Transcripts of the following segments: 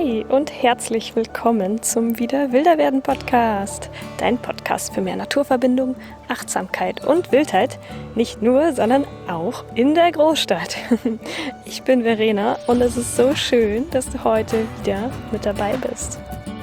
Hi und herzlich willkommen zum Wieder Wilder werden Podcast. Dein Podcast für mehr Naturverbindung, Achtsamkeit und Wildheit. Nicht nur, sondern auch in der Großstadt. Ich bin Verena und es ist so schön, dass du heute wieder mit dabei bist.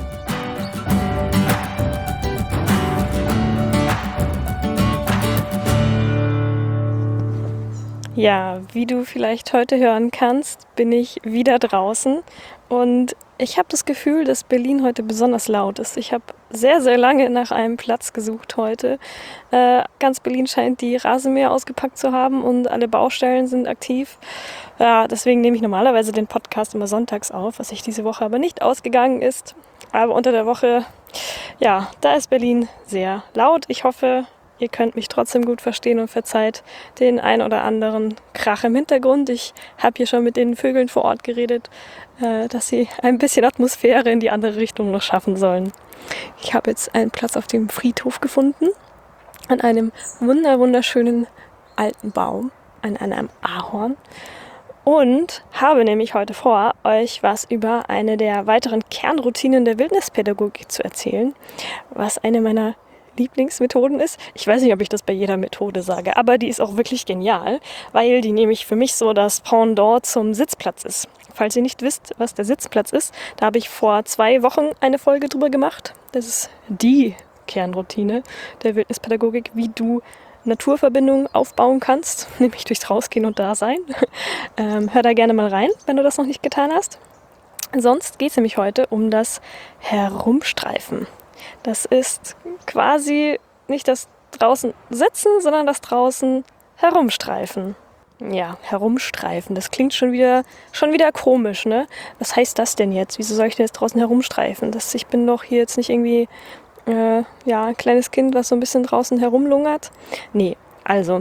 Ja, wie du vielleicht heute hören kannst, bin ich wieder draußen und ich habe das Gefühl, dass Berlin heute besonders laut ist. Ich habe sehr, sehr lange nach einem Platz gesucht heute. Ganz Berlin scheint die Rasenmäher ausgepackt zu haben und alle Baustellen sind aktiv. Ja, deswegen nehme ich normalerweise den Podcast immer sonntags auf, was sich diese Woche aber nicht ausgegangen ist. Aber unter der Woche, ja, da ist Berlin sehr laut. Ich hoffe, ihr könnt mich trotzdem gut verstehen und verzeiht den ein oder anderen Krach im Hintergrund. Ich habe hier schon mit den Vögeln vor Ort geredet, dass sie ein bisschen Atmosphäre in die andere Richtung noch schaffen sollen. Ich habe jetzt einen Platz auf dem Friedhof gefunden, an einem wunderschönen alten Baum, an einem Ahorn. Und habe nämlich heute vor, euch was über eine der weiteren Kernroutinen der Wildnispädagogik zu erzählen, was eine meiner Lieblingsmethoden ist. Ich weiß nicht, ob ich das bei jeder Methode sage, aber die ist auch wirklich genial, weil die nämlich für mich so das Pendant zum Sitzplatz ist. Falls ihr nicht wisst, was der Sitzplatz ist, da habe ich vor 2 Wochen eine Folge drüber gemacht. Das ist die Kernroutine der Wildnispädagogik, wie du Naturverbindungen aufbauen kannst, nämlich durchs Rausgehen und Dasein. Hör da gerne mal rein, wenn du das noch nicht getan hast. Sonst geht es nämlich heute um das Herumstreifen. Das ist quasi nicht das draußen sitzen, sondern das draußen herumstreifen. Ja, herumstreifen, das klingt schon wieder komisch, ne? Was heißt das denn jetzt? Wieso soll ich denn jetzt draußen herumstreifen? Ich bin doch hier jetzt nicht irgendwie ein kleines Kind, was so ein bisschen draußen herumlungert. Nee, also,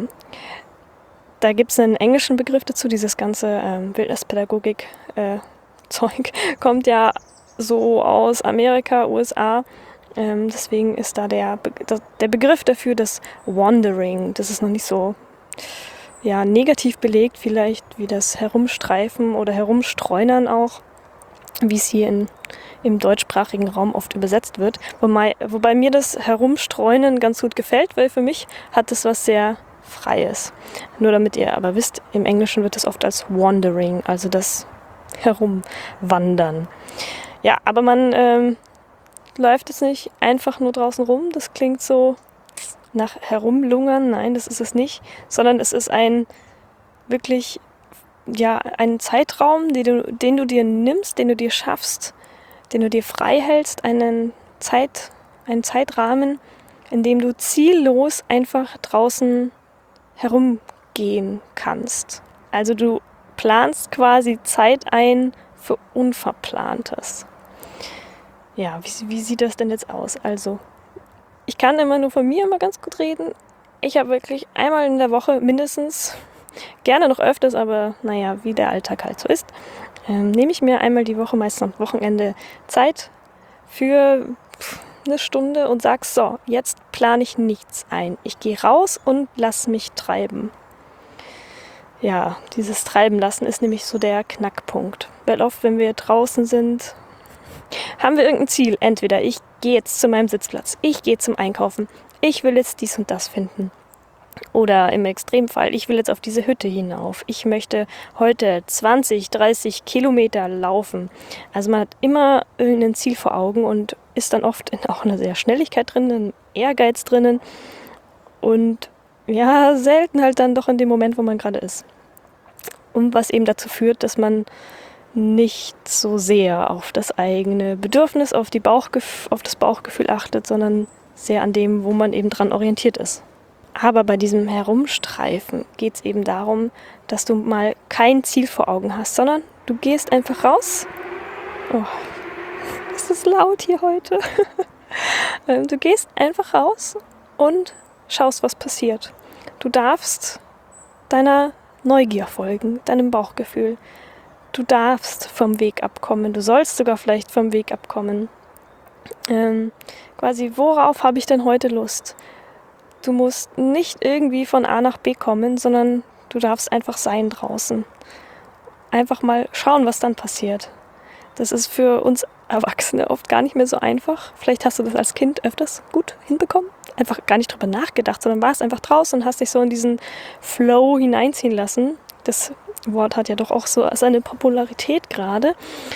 da gibt es einen englischen Begriff dazu, dieses ganze Wildnispädagogik-Zeug kommt ja so aus Amerika, USA. Deswegen ist da der Begriff dafür das Wandering. Das ist noch nicht so negativ belegt, vielleicht wie das Herumstreifen oder Herumstreunern auch, wie es hier im deutschsprachigen Raum oft übersetzt wird. Wobei mir das Herumstreunen ganz gut gefällt, weil für mich hat es was sehr Freies. Nur damit ihr aber wisst, im Englischen wird es oft als Wandering, also das Herumwandern. Ja, aber man läuft es nicht einfach nur draußen rum. Das klingt so nach Herumlungern. Nein, das ist es nicht. Sondern es ist ein Zeitraum, den du dir nimmst, den du dir schaffst, den du dir frei hältst, einen Zeitrahmen, in dem du ziellos einfach draußen herumgehen kannst. Also du planst quasi Zeit ein für Unverplantes. Ja, wie sieht das denn jetzt aus? Also, ich kann immer nur von mir immer ganz gut reden. Ich habe wirklich einmal in der Woche mindestens, gerne noch öfters, aber naja, wie der Alltag halt so ist, nehme ich mir einmal die Woche, meistens am Wochenende, Zeit für eine Stunde und sage, so, jetzt plane ich nichts ein. Ich gehe raus und lass mich treiben. Ja, dieses Treiben lassen ist nämlich so der Knackpunkt. Weil oft, wenn wir draußen sind, haben wir irgendein Ziel. Entweder ich gehe jetzt zu meinem Sitzplatz, ich gehe zum Einkaufen, ich will jetzt dies und das finden. Oder im Extremfall, ich will jetzt auf diese Hütte hinauf. Ich möchte heute 20, 30 Kilometer laufen. Also man hat immer irgendein Ziel vor Augen und ist dann oft in auch einer sehr Schnelligkeit drin, einem Ehrgeiz drinnen. Und ja, selten halt dann doch in dem Moment, wo man gerade ist. Und was eben dazu führt, dass man nicht so sehr auf das eigene Bedürfnis, auf das Bauchgefühl achtet, sondern sehr an dem, wo man eben dran orientiert ist. Aber bei diesem Herumstreifen geht es eben darum, dass du mal kein Ziel vor Augen hast, sondern du gehst einfach raus. Oh, ist das laut hier heute? Du gehst einfach raus und schaust, was passiert. Du darfst deiner Neugier folgen, deinem Bauchgefühl. Du darfst vom Weg abkommen, du sollst sogar vielleicht vom Weg abkommen. Quasi, worauf habe ich denn heute Lust? Du musst nicht irgendwie von A nach B kommen, sondern du darfst einfach sein draußen. Einfach mal schauen, was dann passiert. Das ist für uns Erwachsene oft gar nicht mehr so einfach. Vielleicht hast du das als Kind öfters gut hinbekommen. Einfach gar nicht drüber nachgedacht, sondern warst einfach draußen und hast dich so in diesen Flow hineinziehen lassen. Das Wort hat ja doch auch so seine Popularität gerade.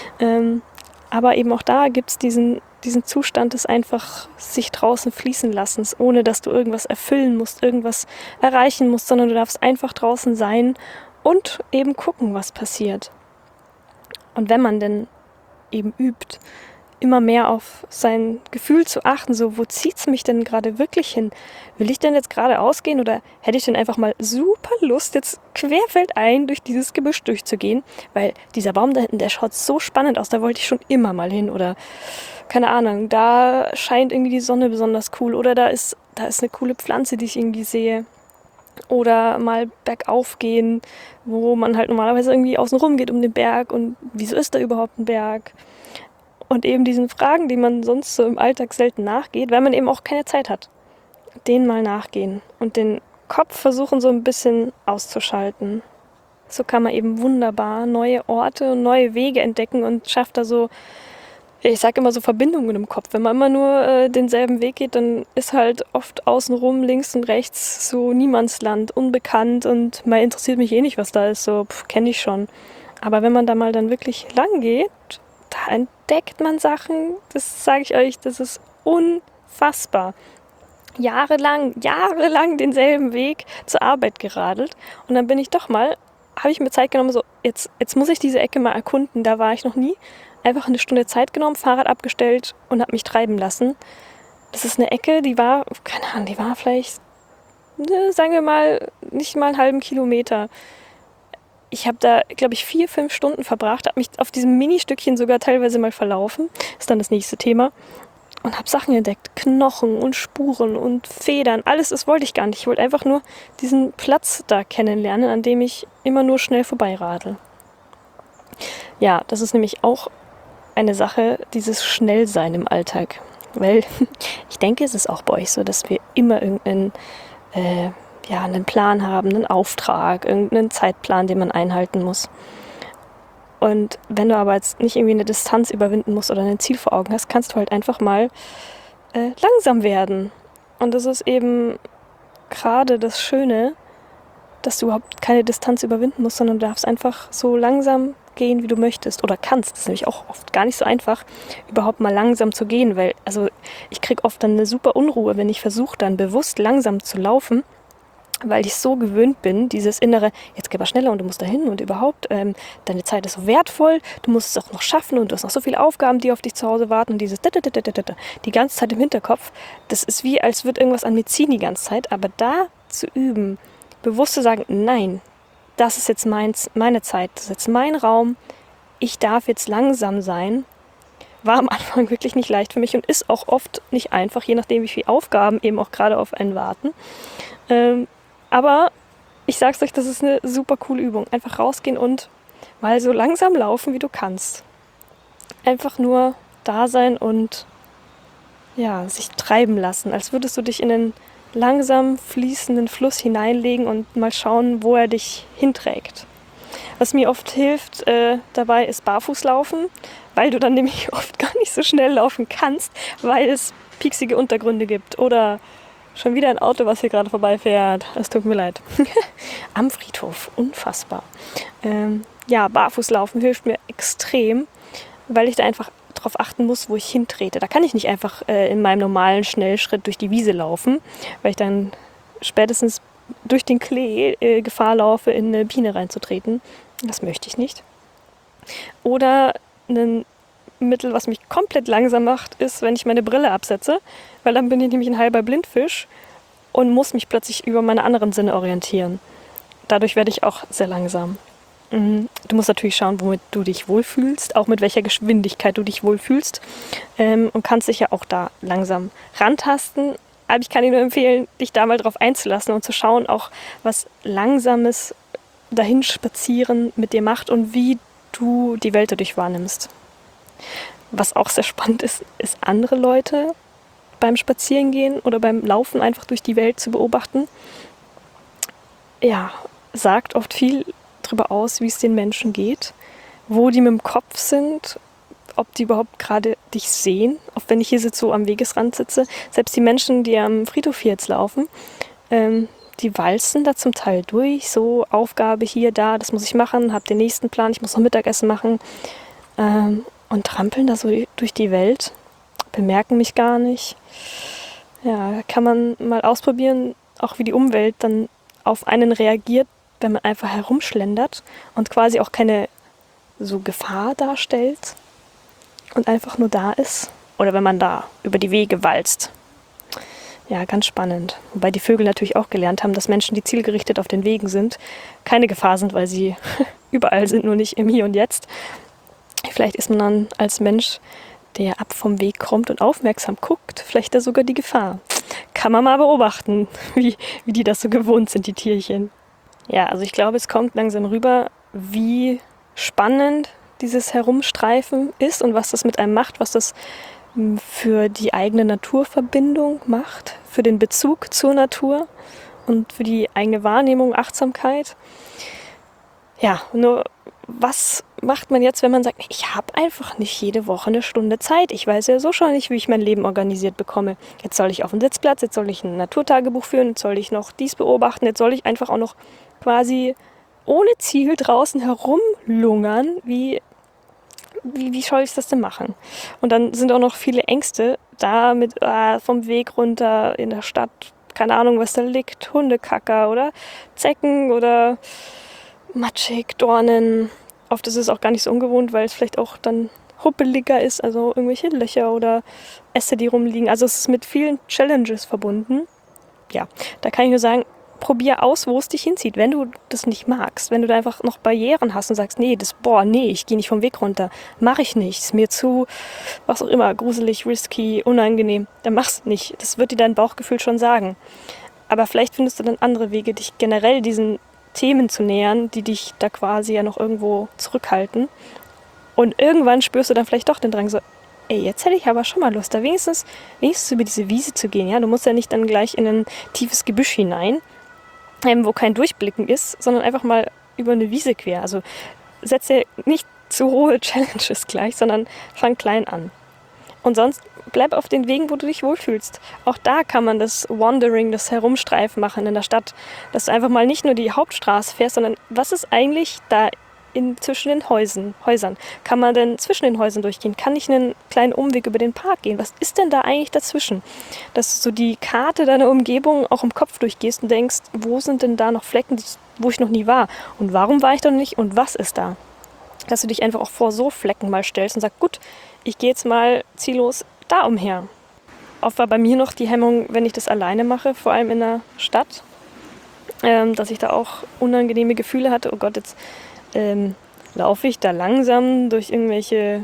Aber eben auch da gibt es diesen Zustand des einfach sich draußen fließen lassens, ohne dass du irgendwas erfüllen musst, irgendwas erreichen musst, sondern du darfst einfach draußen sein und eben gucken, was passiert. Und wenn man denn eben übt, immer mehr auf sein Gefühl zu achten, so, wo zieht es mich denn gerade wirklich hin? Will ich denn jetzt gerade ausgehen oder hätte ich denn einfach mal super Lust, jetzt querfeldein durch dieses Gebüsch durchzugehen? Weil dieser Baum da hinten, der schaut so spannend aus, da wollte ich schon immer mal hin. Oder, keine Ahnung, da scheint irgendwie die Sonne besonders cool. Oder da ist eine coole Pflanze, die ich irgendwie sehe. Oder mal bergauf gehen, wo man halt normalerweise irgendwie außen rum geht um den Berg. Und wieso ist da überhaupt ein Berg? Und eben diesen Fragen, die man sonst so im Alltag selten nachgeht, weil man eben auch keine Zeit hat, denen mal nachgehen und den Kopf versuchen so ein bisschen auszuschalten. So kann man eben wunderbar neue Orte und neue Wege entdecken und schafft da so, ich sage immer so Verbindungen im Kopf. Wenn man immer nur denselben Weg geht, dann ist halt oft außenrum, links und rechts so Niemandsland, unbekannt und mal interessiert mich eh nicht, was da ist, so kenne ich schon. Aber wenn man da mal dann wirklich lang geht, da entdeckt man Sachen, das sage ich euch, das ist unfassbar. Jahrelang denselben Weg zur Arbeit geradelt und dann habe ich mir Zeit genommen, so jetzt muss ich diese Ecke mal erkunden, da war ich noch nie. Einfach eine Stunde Zeit genommen, Fahrrad abgestellt und habe mich treiben lassen. Das ist eine Ecke, die war, keine Ahnung, die war vielleicht, sagen wir mal, nicht mal einen halben Kilometer. Ich habe da, glaube ich, 4-5 Stunden verbracht, habe mich auf diesem Ministückchen sogar teilweise mal verlaufen. Ist dann das nächste Thema. Und habe Sachen entdeckt. Knochen und Spuren und Federn. Alles, das wollte ich gar nicht. Ich wollte einfach nur diesen Platz da kennenlernen, an dem ich immer nur schnell vorbeiradel. Ja, das ist nämlich auch eine Sache, dieses Schnellsein im Alltag. Weil ich denke, es ist auch bei euch so, dass wir immer irgendeinen einen Plan haben, einen Auftrag, irgendeinen Zeitplan, den man einhalten muss. Und wenn du aber jetzt nicht irgendwie eine Distanz überwinden musst oder ein Ziel vor Augen hast, kannst du halt einfach mal langsam werden. Und das ist eben gerade das Schöne, dass du überhaupt keine Distanz überwinden musst, sondern du darfst einfach so langsam gehen, wie du möchtest oder kannst. Das ist nämlich auch oft gar nicht so einfach, überhaupt mal langsam zu gehen, weil ich kriege oft dann eine super Unruhe, wenn ich versuche, dann bewusst langsam zu laufen, weil ich so gewöhnt bin, dieses innere, jetzt geh mal schneller und du musst dahin und überhaupt, deine Zeit ist so wertvoll, du musst es auch noch schaffen und du hast noch so viele Aufgaben, die auf dich zu Hause warten und dieses die ganze Zeit im Hinterkopf, das ist wie, als würde irgendwas an mir ziehen die ganze Zeit, aber da zu üben, bewusst zu sagen, nein, das ist jetzt meine Zeit, das ist jetzt mein Raum, ich darf jetzt langsam sein, war am Anfang wirklich nicht leicht für mich und ist auch oft nicht einfach, je nachdem, wie viele Aufgaben eben auch gerade auf einen warten. Aber ich sag's euch, das ist eine super coole Übung. Einfach rausgehen und mal so langsam laufen, wie du kannst. Einfach nur da sein und ja, sich treiben lassen, als würdest du dich in einen langsam fließenden Fluss hineinlegen und mal schauen, wo er dich hinträgt. Was mir oft hilft dabei, ist Barfußlaufen, weil du dann nämlich oft gar nicht so schnell laufen kannst, weil es pieksige Untergründe gibt oder schon wieder ein Auto, was hier gerade vorbeifährt. Es tut mir leid. Am Friedhof. Unfassbar. Barfußlaufen hilft mir extrem, weil ich da einfach darauf achten muss, wo ich hintrete. Da kann ich nicht einfach in meinem normalen Schnellschritt durch die Wiese laufen, weil ich dann spätestens durch den Klee Gefahr laufe, in eine Biene reinzutreten. Das möchte ich nicht. Oder ein Mittel, was mich komplett langsam macht, ist, wenn ich meine Brille absetze, weil dann bin ich nämlich ein halber Blindfisch und muss mich plötzlich über meine anderen Sinne orientieren. Dadurch werde ich auch sehr langsam. Du musst natürlich schauen, womit du dich wohlfühlst, auch mit welcher Geschwindigkeit du dich wohlfühlst und kannst dich ja auch da langsam rantasten. Aber ich kann dir nur empfehlen, dich da mal drauf einzulassen und zu schauen, auch was langsames Dahinspazieren mit dir macht und wie du die Welt dadurch wahrnimmst. Was auch sehr spannend ist, ist andere Leute beim Spazierengehen oder beim Laufen einfach durch die Welt zu beobachten. Ja, sagt oft viel darüber aus, wie es den Menschen geht, wo die mit dem Kopf sind, ob die überhaupt gerade dich sehen, auch wenn ich hier so am Wegesrand sitze. Selbst die Menschen, die am Friedhof hier jetzt laufen, die walzen da zum Teil durch, so Aufgabe hier, da, das muss ich machen, hab den nächsten Plan, ich muss noch Mittagessen machen, und trampeln da so durch die Welt, bemerken mich gar nicht. Ja, kann man mal ausprobieren, auch wie die Umwelt dann auf einen reagiert, wenn man einfach herumschlendert und quasi auch keine so Gefahr darstellt und einfach nur da ist. Oder wenn man da über die Wege walzt. Ja, ganz spannend. Wobei die Vögel natürlich auch gelernt haben, dass Menschen, die zielgerichtet auf den Wegen sind, keine Gefahr sind, weil sie überall sind, nur nicht im Hier und Jetzt. Vielleicht ist man dann als Mensch, der ab vom Weg kommt und aufmerksam guckt, vielleicht da sogar die Gefahr. Kann man mal beobachten, wie die das so gewohnt sind, die Tierchen. Ja, also ich glaube, es kommt langsam rüber, wie spannend dieses Herumstreifen ist und was das mit einem macht, was das für die eigene Naturverbindung macht, für den Bezug zur Natur und für die eigene Wahrnehmung, Achtsamkeit. Ja, nur was macht man jetzt, wenn man sagt, ich habe einfach nicht jede Woche eine Stunde Zeit. Ich weiß ja so schon nicht, wie ich mein Leben organisiert bekomme. Jetzt soll ich auf den Sitzplatz, jetzt soll ich ein Naturtagebuch führen, jetzt soll ich noch dies beobachten, jetzt soll ich einfach auch noch quasi ohne Ziel draußen herumlungern. Wie soll ich das denn machen? Und dann sind auch noch viele Ängste da mit vom Weg runter in der Stadt, keine Ahnung, was da liegt, Hundekacker oder Zecken oder matschig, Dornen. Oft ist es auch gar nicht so ungewohnt, weil es vielleicht auch dann huppeliger ist, also irgendwelche Löcher oder Äste, die rumliegen. Also es ist mit vielen Challenges verbunden. Ja, da kann ich nur sagen, probier aus, wo es dich hinzieht. Wenn du das nicht magst, wenn du da einfach noch Barrieren hast und sagst, nee, ich gehe nicht vom Weg runter, mache ich nicht, ist mir zu, was auch immer, gruselig, risky, unangenehm, dann mach's nicht. Das wird dir dein Bauchgefühl schon sagen. Aber vielleicht findest du dann andere Wege, dich generell diesen Themen zu nähern, die dich da quasi ja noch irgendwo zurückhalten. Und irgendwann spürst du dann vielleicht doch den Drang so, ey, jetzt hätte ich aber schon mal Lust, da wenigstens über diese Wiese zu gehen. Ja? Du musst ja nicht dann gleich in ein tiefes Gebüsch hinein, wo kein Durchblicken ist, sondern einfach mal über eine Wiese quer. Also setz dir nicht zu hohe Challenges gleich, sondern fang klein an. Und sonst bleib auf den Wegen, wo du dich wohlfühlst. Auch da kann man das Wandering, das Herumstreifen machen in der Stadt. Dass du einfach mal nicht nur die Hauptstraße fährst, sondern was ist eigentlich da zwischen den Häusern? Kann man denn zwischen den Häusern durchgehen? Kann ich einen kleinen Umweg über den Park gehen? Was ist denn da eigentlich dazwischen? Dass du so die Karte deiner Umgebung auch im Kopf durchgehst und denkst, wo sind denn da noch Flecken, wo ich noch nie war? Und warum war ich da noch nicht? Und was ist da? Dass du dich einfach auch vor so Flecken mal stellst und sagst, gut, ich gehe jetzt mal ziellos da umher. Oft war bei mir noch die Hemmung, wenn ich das alleine mache, vor allem in der Stadt, dass ich da auch unangenehme Gefühle hatte. Oh Gott, jetzt laufe ich da langsam durch irgendwelche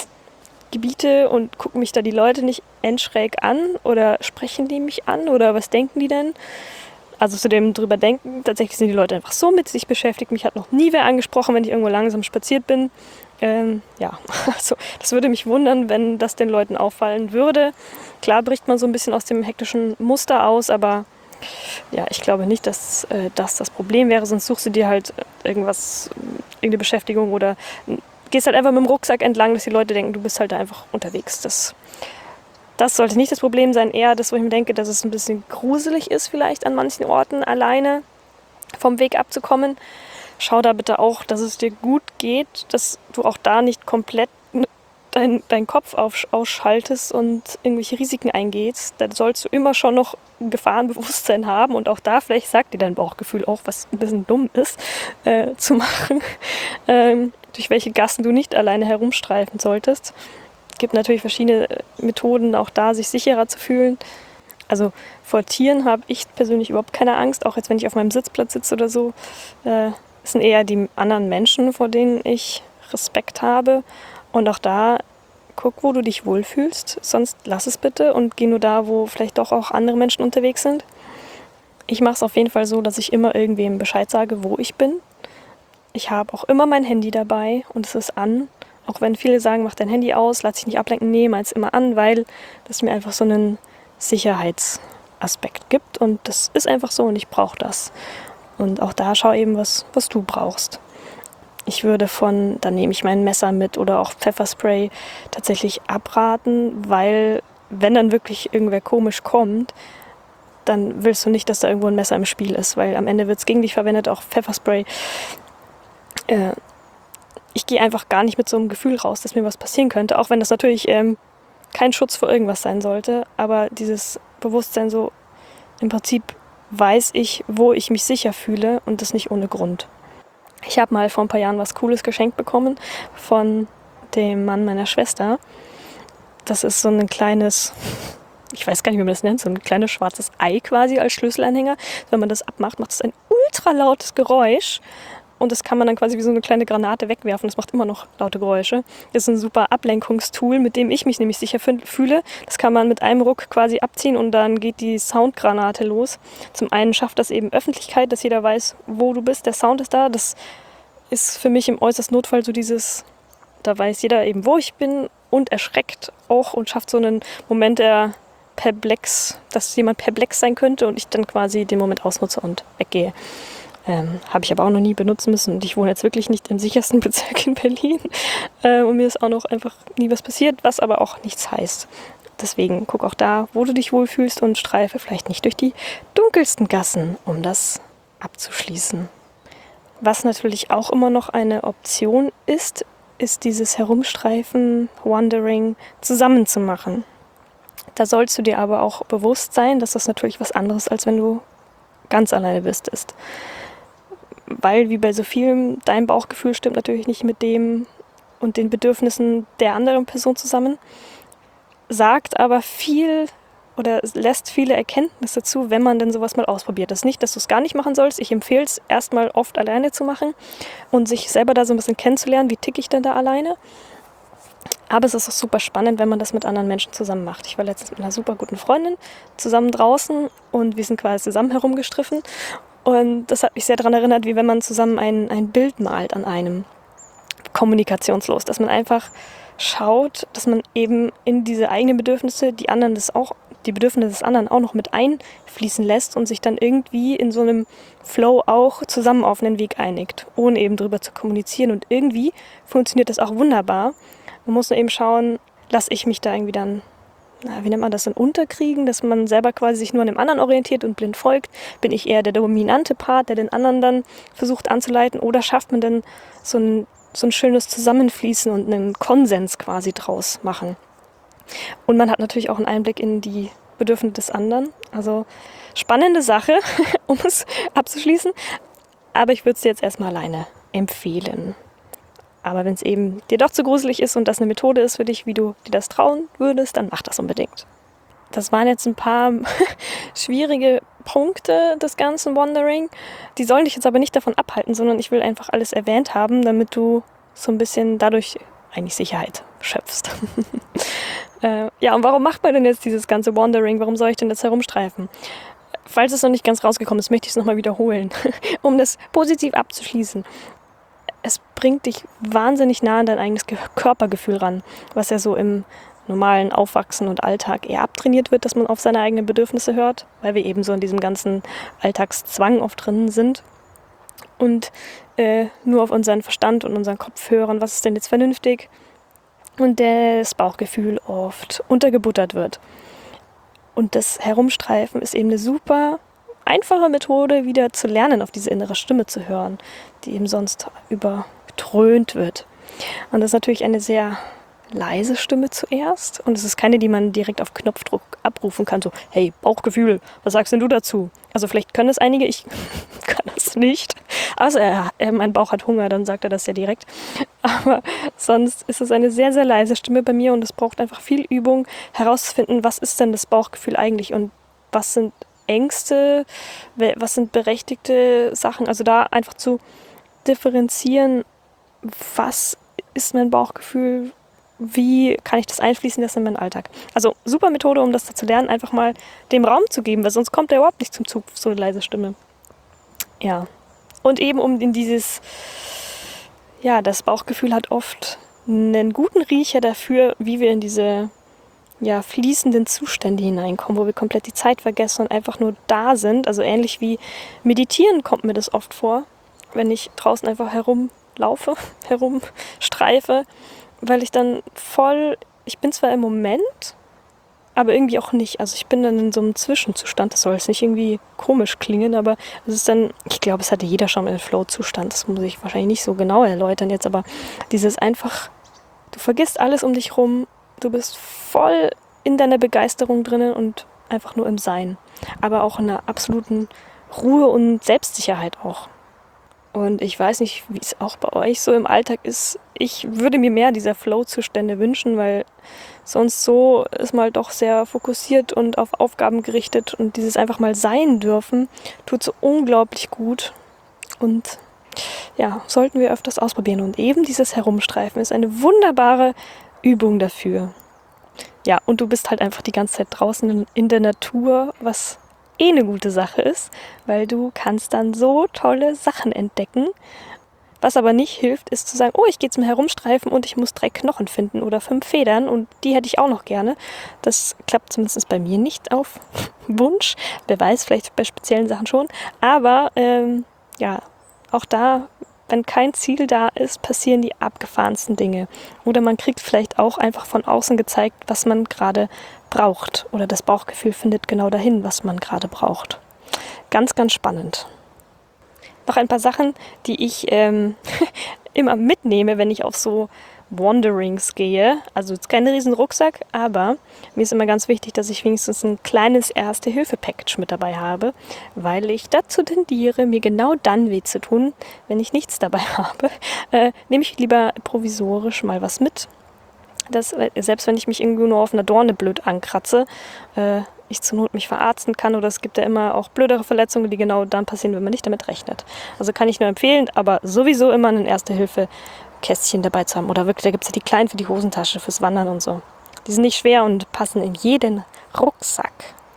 Gebiete und gucken mich da die Leute nicht endschräg an oder sprechen die mich an oder was denken die denn? Also zu dem drüber denken, tatsächlich sind die Leute einfach so mit sich beschäftigt. Mich hat noch nie wer angesprochen, wenn ich irgendwo langsam spaziert bin. Ja, also das würde mich wundern, wenn das den Leuten auffallen würde. Klar bricht man so ein bisschen aus dem hektischen Muster aus, aber ja, ich glaube nicht, dass das Problem wäre. Sonst suchst du dir halt irgendeine Beschäftigung oder gehst halt einfach mit dem Rucksack entlang, dass die Leute denken, du bist halt da einfach unterwegs. Das sollte nicht das Problem sein, eher das, wo ich mir denke, dass es ein bisschen gruselig ist vielleicht an manchen Orten alleine vom Weg abzukommen. Schau da bitte auch, dass es dir gut geht, dass du auch da nicht komplett deinen Kopf ausschaltest und irgendwelche Risiken eingehst. Da sollst du immer schon noch ein Gefahrenbewusstsein haben und auch da, vielleicht sagt dir dein Bauchgefühl auch, was ein bisschen dumm ist, zu machen, durch welche Gassen du nicht alleine herumstreifen solltest. Es gibt natürlich verschiedene Methoden, auch da sich sicherer zu fühlen. Also vor Tieren habe ich persönlich überhaupt keine Angst, auch jetzt, wenn ich auf meinem Sitzplatz sitze oder so. Es sind eher die anderen Menschen, vor denen ich Respekt habe. Und auch da, guck, wo du dich wohlfühlst, sonst lass es bitte und geh nur da, wo vielleicht doch auch andere Menschen unterwegs sind. Ich mache es auf jeden Fall so, dass ich immer irgendwem Bescheid sage, wo ich bin. Ich habe auch immer mein Handy dabei und es ist an. Auch wenn viele sagen, mach dein Handy aus, lass dich nicht ablenken, nee, mach es immer an, weil das mir einfach so einen Sicherheitsaspekt gibt. Und das ist einfach so und ich brauche das. Und auch da schau eben, was du brauchst. Ich würde dann nehme ich mein Messer mit oder auch Pfefferspray tatsächlich abraten, weil wenn dann wirklich irgendwer komisch kommt, dann willst du nicht, dass da irgendwo ein Messer im Spiel ist, weil am Ende wird es gegen dich verwendet, auch Pfefferspray. Ich gehe einfach gar nicht mit so einem Gefühl raus, dass mir was passieren könnte, auch wenn das natürlich kein Schutz vor irgendwas sein sollte, aber dieses Bewusstsein so, im Prinzip weiß ich, wo ich mich sicher fühle und das nicht ohne Grund. Ich habe mal vor ein paar Jahren was Cooles geschenkt bekommen von dem Mann meiner Schwester. Das ist so ein kleines, ich weiß gar nicht, wie man das nennt, so ein kleines schwarzes Ei quasi als Schlüsselanhänger. Wenn man das abmacht, macht es ein ultra lautes Geräusch. Und das kann man dann quasi wie so eine kleine Granate wegwerfen. Das macht immer noch laute Geräusche. Das ist ein super Ablenkungstool, mit dem ich mich nämlich sicher fühle. Das kann man mit einem Ruck quasi abziehen und dann geht die Soundgranate los. Zum einen schafft das eben Öffentlichkeit, dass jeder weiß, wo du bist. Der Sound ist da. Das ist für mich im äußersten Notfall so dieses, da weiß jeder eben, wo ich bin und erschreckt auch und schafft so einen Moment der perplex, dass jemand perplex sein könnte und ich dann quasi den Moment ausnutze und weggehe. Habe ich aber auch noch nie benutzen müssen und ich wohne jetzt wirklich nicht im sichersten Bezirk in Berlin und mir ist auch noch einfach nie was passiert, was aber auch nichts heißt. Deswegen guck auch da, wo du dich wohlfühlst und streife vielleicht nicht durch die dunkelsten Gassen, um das abzuschließen. Was natürlich auch immer noch eine Option ist dieses Herumstreifen, Wandering zusammen zu machen. Da sollst du dir aber auch bewusst sein, dass das natürlich was anderes, als wenn du ganz alleine bist, ist. Weil, wie bei so vielem, dein Bauchgefühl stimmt natürlich nicht mit dem und den Bedürfnissen der anderen Person zusammen, sagt aber viel oder lässt viele Erkenntnisse zu, wenn man denn sowas mal ausprobiert. Das ist nicht, dass du es gar nicht machen sollst. Ich empfehle es, erstmal oft alleine zu machen und sich selber da so ein bisschen kennenzulernen, wie ticke ich denn da alleine. Aber es ist auch super spannend, wenn man das mit anderen Menschen zusammen macht. Ich war letztens mit einer super guten Freundin zusammen draußen und wir sind quasi zusammen herumgestriffen. Und das hat mich sehr daran erinnert, wie wenn man zusammen ein Bild malt an einem, kommunikationslos. Dass man einfach schaut, dass man eben in diese eigenen Bedürfnisse die Bedürfnisse des anderen auch noch mit einfließen lässt und sich dann irgendwie in so einem Flow auch zusammen auf einen Weg einigt, ohne eben drüber zu kommunizieren. Und irgendwie funktioniert das auch wunderbar. Man muss nur eben schauen, lasse ich mich da irgendwie dann, wie nennt man das, dann unterkriegen, dass man selber quasi sich nur an dem anderen orientiert und blind folgt. Bin ich eher der dominante Part, der den anderen dann versucht anzuleiten, oder schafft man dann so ein schönes Zusammenfließen und einen Konsens quasi draus machen. Und man hat natürlich auch einen Einblick in die Bedürfnisse des anderen. Also spannende Sache, um es abzuschließen. Aber ich würde es dir jetzt erstmal alleine empfehlen. Aber wenn es eben dir doch zu gruselig ist und das eine Methode ist für dich, wie du dir das trauen würdest, dann mach das unbedingt. Das waren jetzt ein paar schwierige Punkte des ganzen Wandering. Die sollen dich jetzt aber nicht davon abhalten, sondern ich will einfach alles erwähnt haben, damit du so ein bisschen dadurch eigentlich Sicherheit schöpfst. Ja, und warum macht man denn jetzt dieses ganze Wandering? Warum soll ich denn jetzt herumstreifen? Falls es noch nicht ganz rausgekommen ist, möchte ich es nochmal wiederholen, um das positiv abzuschließen. Es bringt dich wahnsinnig nah an dein eigenes Körpergefühl ran, was ja so im normalen Aufwachsen und Alltag eher abtrainiert wird, dass man auf seine eigenen Bedürfnisse hört, weil wir eben so in diesem ganzen Alltagszwang oft drin sind und nur auf unseren Verstand und unseren Kopf hören, was ist denn jetzt vernünftig, und das Bauchgefühl oft untergebuttert wird. Und das Herumstreifen ist eben eine super einfache Methode, wieder zu lernen, auf diese innere Stimme zu hören, die eben sonst überdröhnt wird. Und das ist natürlich eine sehr leise Stimme zuerst. Und es ist keine, die man direkt auf Knopfdruck abrufen kann. So, hey, Bauchgefühl, was sagst denn du dazu? Also vielleicht können das einige, ich kann das nicht. Also mein Bauch hat Hunger, dann sagt er das ja direkt. Aber sonst ist es eine sehr, sehr leise Stimme bei mir und es braucht einfach viel Übung, herauszufinden, was ist denn das Bauchgefühl eigentlich und was sind Ängste, was sind berechtigte Sachen. Also da einfach zu differenzieren, was ist mein Bauchgefühl, wie kann ich das einfließen lassen in meinen Alltag. Also super Methode, um das zu lernen, einfach mal dem Raum zu geben, weil sonst kommt der überhaupt nicht zum Zug, so eine leise Stimme. Ja, und eben um in dieses, ja, das Bauchgefühl hat oft einen guten Riecher dafür, wie wir in diese fließenden Zustände hineinkommen, wo wir komplett die Zeit vergessen und einfach nur da sind. Also ähnlich wie Meditieren kommt mir das oft vor, wenn ich draußen einfach herumlaufe, herumstreife, weil ich dann ich bin zwar im Moment, aber irgendwie auch nicht. Also ich bin dann in so einem Zwischenzustand. Das soll jetzt nicht irgendwie komisch klingen, aber es ist dann, ich glaube, es hatte jeder schon mal einen Flow-Zustand. Das muss ich wahrscheinlich nicht so genau erläutern jetzt, aber dieses einfach, du vergisst alles um dich rum, du bist voll in deiner Begeisterung drinnen und einfach nur im Sein. Aber auch in einer absoluten Ruhe und Selbstsicherheit auch. Und ich weiß nicht, wie es auch bei euch so im Alltag ist. Ich würde mir mehr dieser Flow-Zustände wünschen, weil sonst so ist man halt doch sehr fokussiert und auf Aufgaben gerichtet. Und dieses einfach mal sein dürfen, tut so unglaublich gut. Und ja, sollten wir öfters ausprobieren. Und eben dieses Herumstreifen ist eine wunderbare Übung dafür. Ja, und du bist halt einfach die ganze Zeit draußen in der Natur, was eine gute Sache ist, weil du kannst dann so tolle Sachen entdecken. Was aber nicht hilft, ist zu sagen, oh, ich gehe zum Herumstreifen und ich muss 3 Knochen finden oder 5 Federn und die hätte ich auch noch gerne. Das klappt zumindest bei mir nicht auf Wunsch. Wer weiß, vielleicht bei speziellen Sachen schon. Aber ja, auch da, wenn kein Ziel da ist, passieren die abgefahrensten Dinge. Oder man kriegt vielleicht auch einfach von außen gezeigt, was man gerade braucht. Oder das Bauchgefühl findet genau dahin, was man gerade braucht. Ganz, ganz spannend. Noch ein paar Sachen, die ich immer mitnehme, wenn ich auf so Wanderings gehe. Also jetzt kein riesen Rucksack, aber mir ist immer ganz wichtig, dass ich wenigstens ein kleines Erste-Hilfe-Package mit dabei habe, weil ich dazu tendiere, mir genau dann weh zu tun, wenn ich nichts dabei habe. Nehme ich lieber provisorisch mal was mit. Selbst wenn ich mich irgendwo nur auf einer Dorne blöd ankratze, ich zur Not mich verarzten kann, oder es gibt ja immer auch blödere Verletzungen, die genau dann passieren, wenn man nicht damit rechnet. Also kann ich nur empfehlen, aber sowieso immer ein Erste-Hilfe-Kästchen dabei zu haben. Oder wirklich, da gibt es ja die kleinen für die Hosentasche, fürs Wandern und so. Die sind nicht schwer und passen in jeden Rucksack.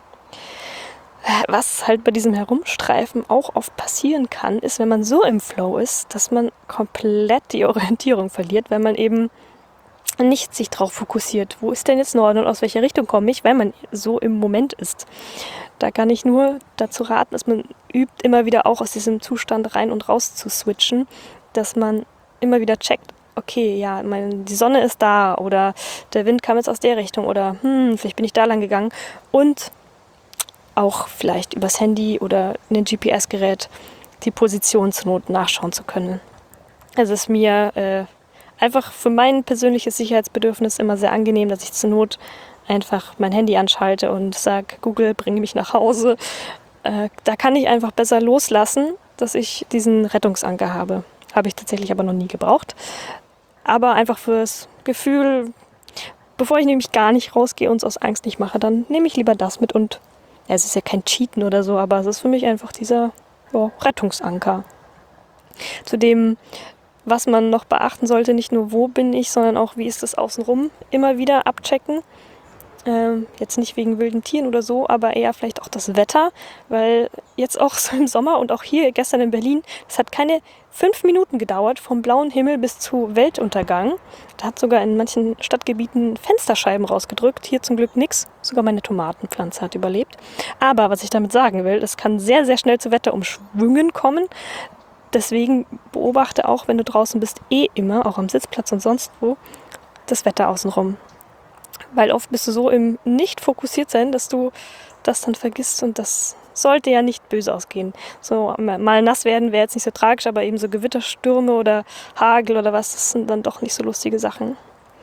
Was halt bei diesem Herumstreifen auch oft passieren kann, ist, wenn man so im Flow ist, dass man komplett die Orientierung verliert, weil man eben nicht sich darauf fokussiert, wo ist denn jetzt Norden und aus welcher Richtung komme ich, weil man so im Moment ist. Da kann ich nur dazu raten, dass man übt, immer wieder auch aus diesem Zustand rein und raus zu switchen, dass man immer wieder checkt, okay, ja, die Sonne ist da oder der Wind kam jetzt aus der Richtung oder vielleicht bin ich da lang gegangen, und auch vielleicht übers Handy oder ein GPS-Gerät die Position zur Not nachschauen zu können. Es ist mir einfach für mein persönliches Sicherheitsbedürfnis immer sehr angenehm, dass ich zur Not einfach mein Handy anschalte und sage, Google, bring mich nach Hause. Da kann ich einfach besser loslassen, dass ich diesen Rettungsanker habe. Habe ich tatsächlich aber noch nie gebraucht. Aber einfach fürs Gefühl, bevor ich nämlich gar nicht rausgehe und es aus Angst nicht mache, dann nehme ich lieber das mit. Und ja, es ist ja kein Cheaten oder so, aber es ist für mich einfach dieser Rettungsanker. Zudem, was man noch beachten sollte, nicht nur wo bin ich, sondern auch wie ist es außenrum, immer wieder abchecken. Jetzt nicht wegen wilden Tieren oder so, aber eher vielleicht auch das Wetter, weil jetzt auch so im Sommer und auch hier gestern in Berlin, es hat keine 5 Minuten gedauert, vom blauen Himmel bis zu Weltuntergang. Da hat sogar in manchen Stadtgebieten Fensterscheiben rausgedrückt, hier zum Glück nichts, sogar meine Tomatenpflanze hat überlebt. Aber was ich damit sagen will, es kann sehr, sehr schnell zu Wetterumschwüngen kommen. Deswegen beobachte auch, wenn du draußen bist, immer, auch am Sitzplatz und sonst wo, das Wetter außenrum. Weil oft bist du so im nicht fokussiert sein, dass du das dann vergisst, und das sollte ja nicht böse ausgehen. So mal nass werden wäre jetzt nicht so tragisch, aber eben so Gewitterstürme oder Hagel oder was, das sind dann doch nicht so lustige Sachen.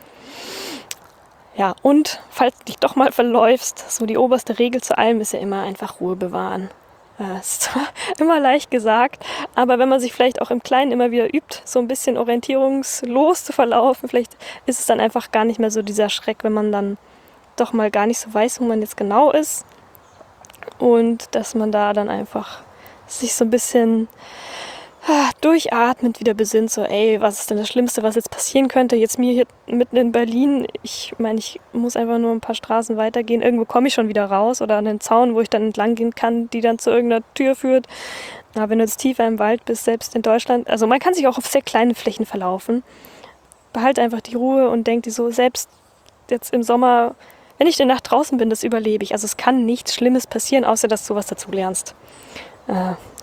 Ja, und falls du dich doch mal verläufst, so die oberste Regel zu allem ist ja immer einfach Ruhe bewahren. Ist zwar immer leicht gesagt, aber wenn man sich vielleicht auch im Kleinen immer wieder übt, so ein bisschen orientierungslos zu verlaufen, vielleicht ist es dann einfach gar nicht mehr so dieser Schreck, wenn man dann doch mal gar nicht so weiß, wo man jetzt genau ist, und dass man da dann einfach sich so ein bisschen durchatmend wieder besinnt, so was ist denn das Schlimmste, was jetzt passieren könnte, jetzt mir hier mitten in Berlin, ich meine, ich muss einfach nur ein paar Straßen weitergehen, irgendwo komme ich schon wieder raus oder an den Zaun, wo ich dann entlang gehen kann, die dann zu irgendeiner Tür führt. Na, wenn du jetzt tiefer im Wald bist, selbst in Deutschland, also man kann sich auch auf sehr kleine Flächen verlaufen. Behalte einfach die Ruhe und denk dir so, selbst jetzt im Sommer, wenn ich eine Nacht draußen bin, das überlebe ich. Also es kann nichts Schlimmes passieren, außer dass du was dazu lernst.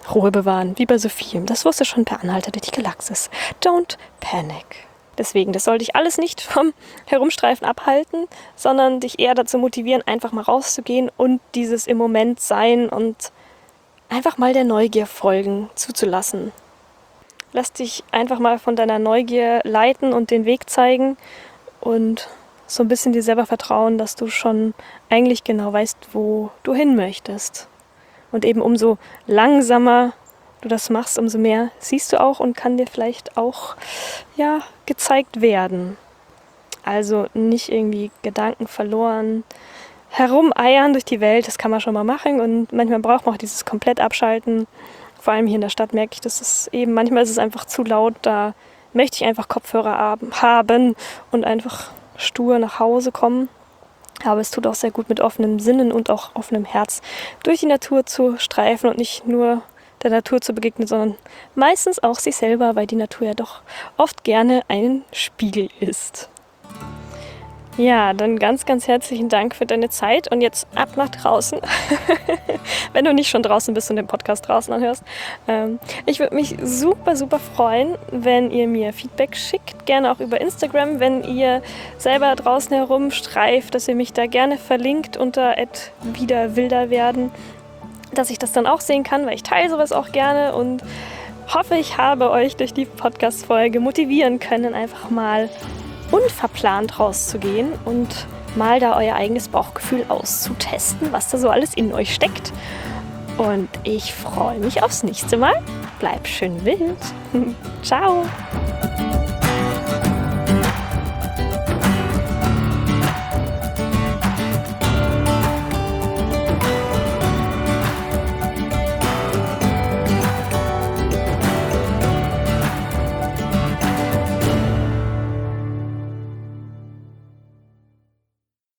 Ruhe bewahren, wie bei so vielem. Das wusste schon Per Anhalter durch die Galaxis. Don't panic. Deswegen, das soll dich alles nicht vom Herumstreifen abhalten, sondern dich eher dazu motivieren, einfach mal rauszugehen und dieses im Moment sein und einfach mal der Neugier folgen, zuzulassen. Lass dich einfach mal von deiner Neugier leiten und den Weg zeigen und so ein bisschen dir selber vertrauen, dass du schon eigentlich genau weißt, wo du hin möchtest. Und eben umso langsamer du das machst, umso mehr siehst du auch und kann dir vielleicht auch gezeigt werden. Also nicht irgendwie Gedanken verloren, herumeiern durch die Welt, das kann man schon mal machen und manchmal braucht man auch dieses komplett Abschalten. Vor allem hier in der Stadt merke ich, dass es eben, manchmal ist es einfach zu laut, da möchte ich einfach Kopfhörer haben und einfach stur nach Hause kommen. Aber es tut auch sehr gut, mit offenen Sinnen und auch offenem Herz durch die Natur zu streifen und nicht nur der Natur zu begegnen, sondern meistens auch sich selber, weil die Natur ja doch oft gerne ein Spiegel ist. Ja, dann ganz, ganz herzlichen Dank für deine Zeit und jetzt ab nach draußen, wenn du nicht schon draußen bist und den Podcast draußen anhörst. Ich würde mich super, super freuen, wenn ihr mir Feedback schickt, gerne auch über Instagram, wenn ihr selber draußen herumstreift, dass ihr mich da gerne verlinkt unter @wiederwilderwerden, dass ich das dann auch sehen kann, weil ich teile sowas auch gerne und hoffe, ich habe euch durch die Podcast-Folge motivieren können, einfach mal unverplant rauszugehen und mal da euer eigenes Bauchgefühl auszutesten, was da so alles in euch steckt. Und ich freue mich aufs nächste Mal. Bleib schön wild. Ciao.